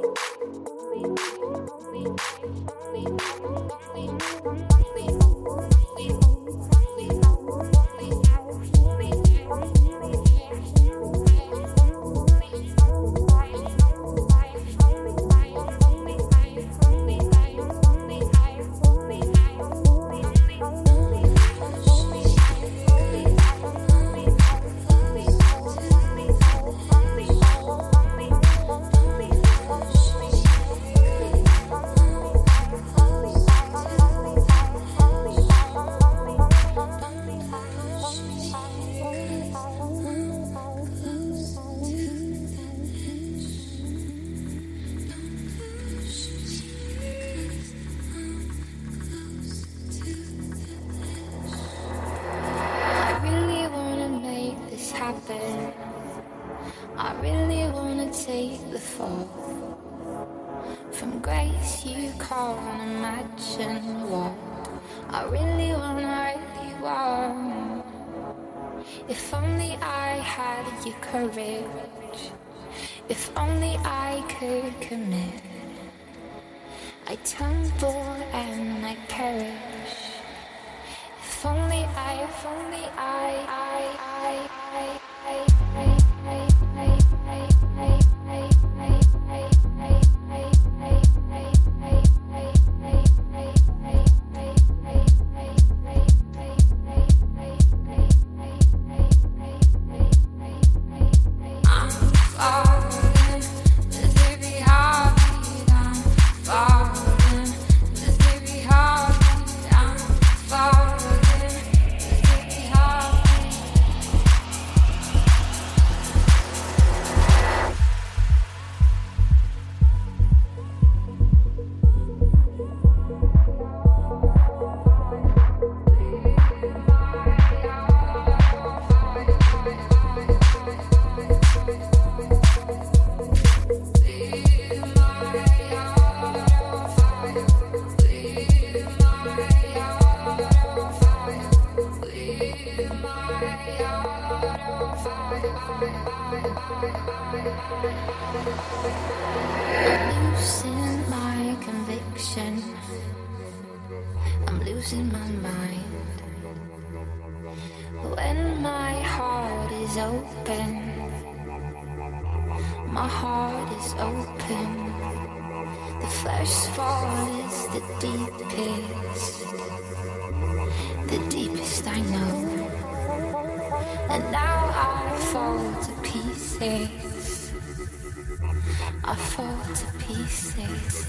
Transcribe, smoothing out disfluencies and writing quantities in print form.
I really wanna take the fall from grace you call unimagined what I really want. If only I had your courage, if only I could commit, I tumble and I perish. If only I losing my conviction, I'm losing my mind. When my heart is open, my heart is open. The first fall is the deepest I know. And now I fall to pieces, I fall to pieces.